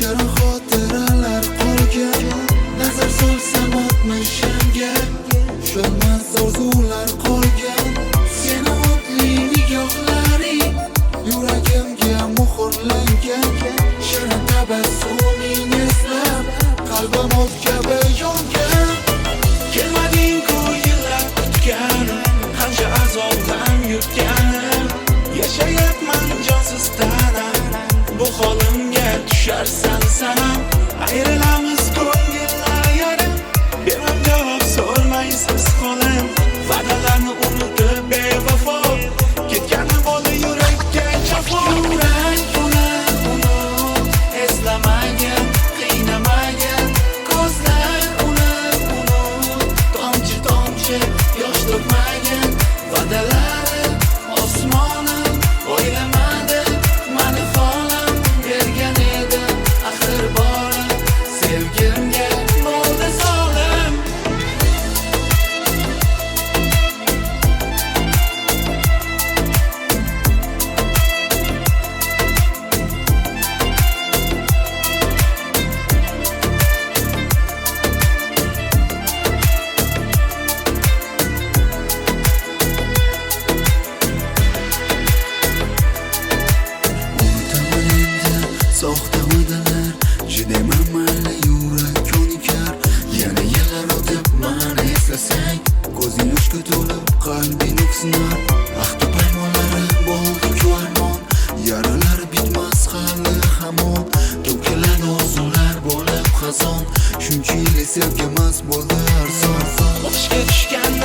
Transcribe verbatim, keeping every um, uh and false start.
shirin xotiralar qolgan. Nazar solsam o'tmishimga ushalmas orzular qolgan. Seni o'tli nigohlaring yuragimga muhrlangan. Shirin tabassuming eslab qalbim o't kabi yongan. Kelmading-ku yillab kutganim, qancha azobdan yutganim. Yashayapman jonsiz tanam, bu holimga tusharsan sanam. Ayrilamiz ko'ngillar yarim, bermam javob so'rmaysiz qo'lim. Va'dalarni unutib bevafo ketgani bo'ldi yurakka jafo. Yurak uni unut, eslamagan, qiynamagan. Ko'zlar uni unut, tomchi tomchi yosh to'kmagan. Va'dalari osmonim o'ylamadi, mani xolam bergan edi. Axir bori sevgimga bo'ldi zolim. Unutaman endi soxta va'dalar, chidayman mayli yurak ko'nikar. Yana yillar o'tib mani eslasang, ko'zing yoshga to'lib qalbing o'ksinar. Ahdi paymonlari bo'ldi-ku armon, yaralari bitmas hali hamon. To'kiladi orzular bo'lib xazon, shuncha yil sevgimiz bo'ldi arson. Boshga tushgan